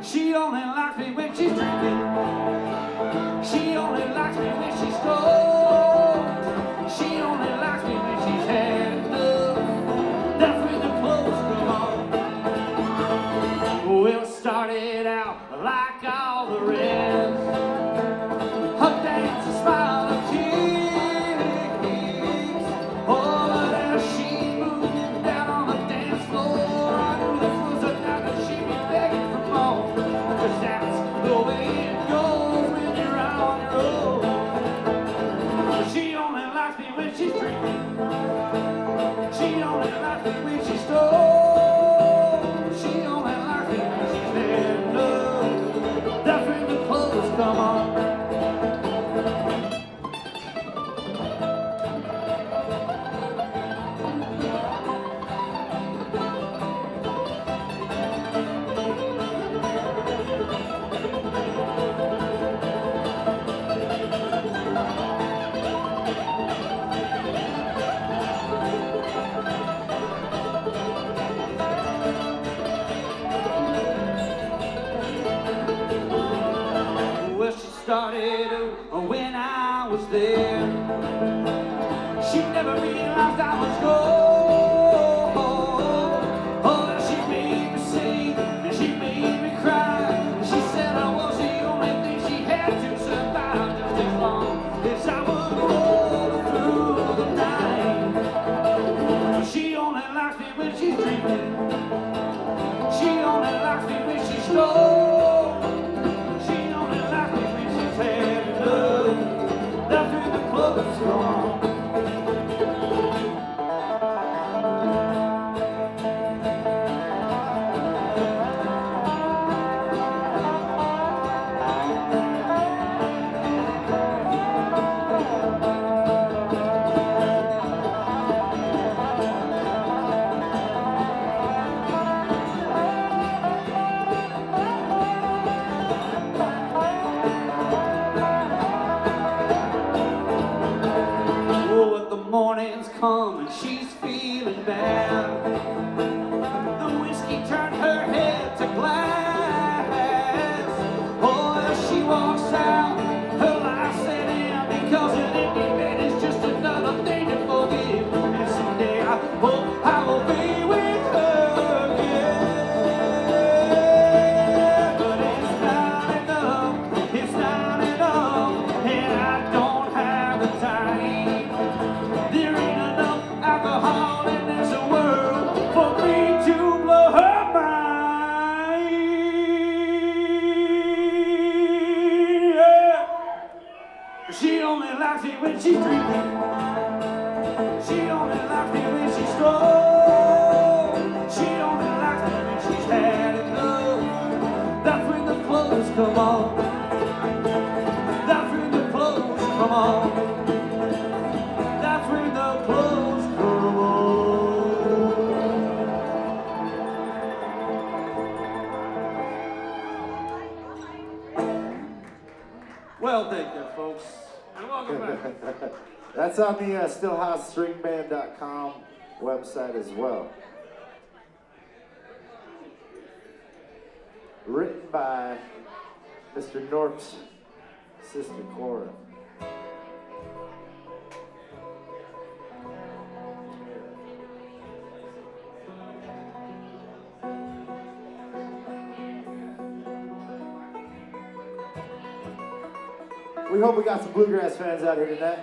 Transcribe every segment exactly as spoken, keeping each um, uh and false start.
She only likes me when she's drinking. She only likes me when she's stoned. She only likes me when she's had enough. That's when the clothes come on. Well, it started out like all the rest. Her dance, a smile, a kiss. Oh, but as she moved down on the dance floor, I knew this was a night that she'd be begging for more. 'Cause that's the way it goes when you're on your own. She only likes me when she's drinking. She only likes me when she's stoned. She only likes me when she's had enough. That's when the clothes come on. Well, she started when I was there. She never realized I was gone. Oh, she made me sing and she made me cry. She said I was the only thing she had to survive just as long as I would roll through the night. She only likes me when she's drinking. She only likes me when she's stoned. Mornings come and she's feeling bad. The whiskey turned her head to glass. Oh, as she walks out, her life set in because an empty bed is just another thing to forgive. And someday I hope I will be with her again. But it's not enough, it's not enough, and I don't have the time. There ain't enough alcohol in this world for me to blow her mind. Yeah. She only likes me when she's drinking. She only likes me when she's stoned. She only likes me when she's had enough. That's when the clothes come on. That's when the clothes come on. Well, thank you, folks, and welcome back. That's on the uh, stillhouse string band dot com website as well. Written by Mister Norp's sister Cora. We hope we got some bluegrass fans out here tonight.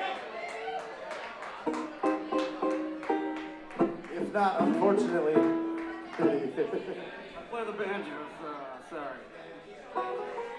If not, unfortunately. I play the banjos, uh, sorry.